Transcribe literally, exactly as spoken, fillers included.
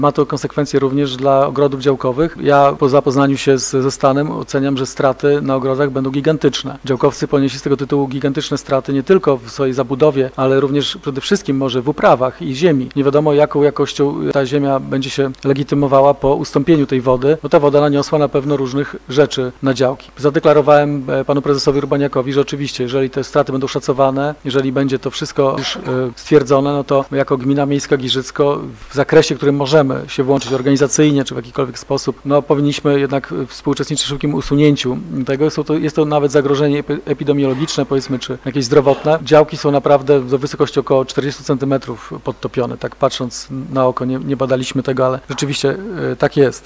Ma to konsekwencje również dla ogrodów działkowych. Ja po zapoznaniu się z, ze stanem oceniam, że straty na ogrodach będą gigantyczne. Działkowcy ponieśli z tego tytułu gigantyczne straty nie tylko w swojej zabudowie, ale również przede wszystkim może w uprawach i ziemi. Nie wiadomo, jaką jakością ta ziemia będzie się legitymowała po ustąpieniu tej wody, bo ta woda naniosła na pewno różnych rzeczy na działki. Zadeklarowałem panu prezesowi Urbaniakowi, że oczywiście, jeżeli te straty będą szacowane, jeżeli będzie to wszystko już stwierdzone, no to jako gmina miejska Giżycko w zakresie, w którym możemy się włączyć organizacyjnie czy w jakikolwiek sposób, no powinniśmy jednak współuczestniczyć w szybkim usunięciu tego. Są to, jest to nawet zagrożenie epidemiologiczne, powiedzmy, czy jakieś zdrowotne. Działki są naprawdę do wysokości około czterdziestu centymetrów podtopione. Tak patrząc na oko, nie, nie badaliśmy tego, ale rzeczywiście tak jest.